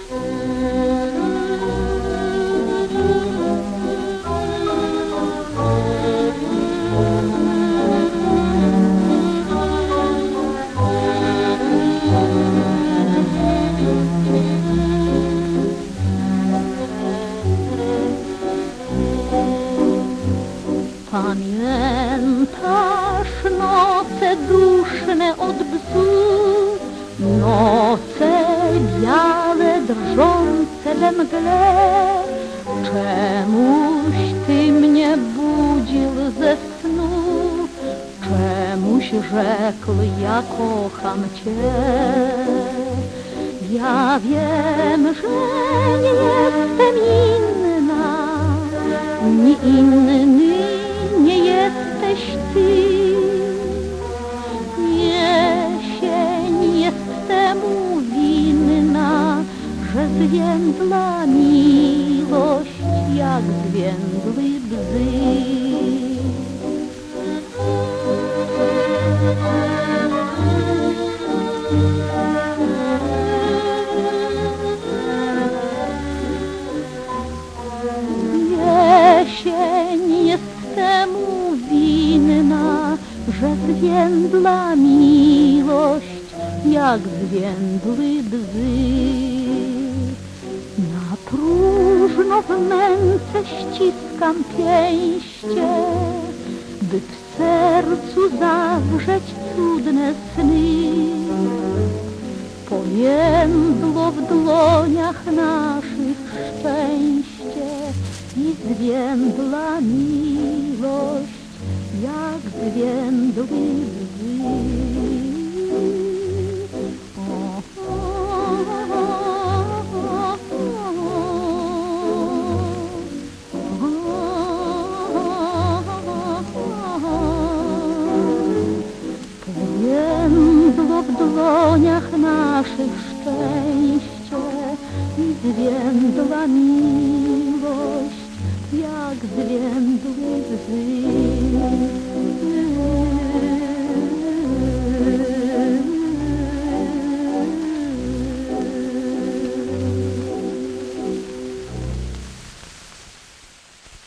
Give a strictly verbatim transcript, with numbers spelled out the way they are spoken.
Pamiętasz noce duszne od bzu, noce białe, drżące we mgle? Czemuś ty mnie budził ze snu, czemuś rzekł, ja kocham cię? Ja wiem, że nie jestem inna, nie inny nie jesteś ty. Jesień jest temu winna, że zwiędła miłość jak zwiędły bzy. Jesień jest temu winna, że zwiędła miłość jak zwiędły bzy. Na próżno w męce ściskam pięście, by w sercu zawrzeć cudne sny. Powiędło w dłoniach naszych szczęście i zwiędła miłość jak zwiędły bzy. Powiędło w dłoniach naszych szczęście i zwiędła miłość jak zwiędły bzy.